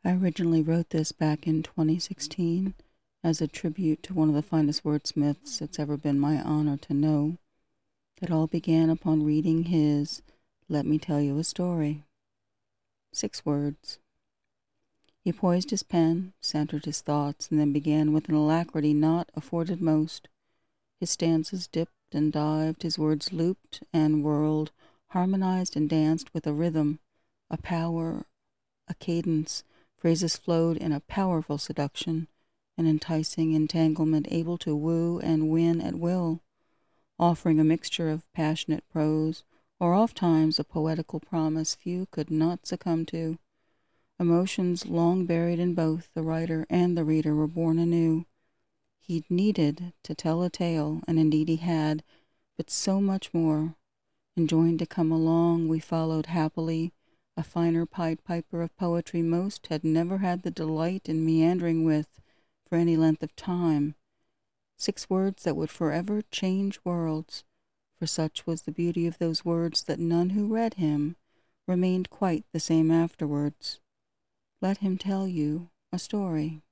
I originally wrote this back in 2016 as a tribute to one of the finest wordsmiths it's ever been my honor to know. It all began upon reading his Let Me Tell You a Story. 6 words. He poised his pen, centered his thoughts, and then began with an alacrity not afforded most. His stanzas dipped and dived, his words looped and whirled, harmonized and danced with a rhythm, a power, a cadence. Phrases flowed in a powerful seduction, an enticing entanglement able to woo and win at will, offering a mixture of passionate prose, or ofttimes a poetical promise few could not succumb to. Emotions long buried in both the writer and the reader were born anew. He needed to tell a tale, and indeed he had, but so much more. Enjoined to come along, we followed happily, a finer Pied Piper of poetry most had never had the delight in meandering with for any length of time. 6 words that would forever change worlds, for such was the beauty of those words that none who read him remained quite the same afterwards. Let him tell you a story.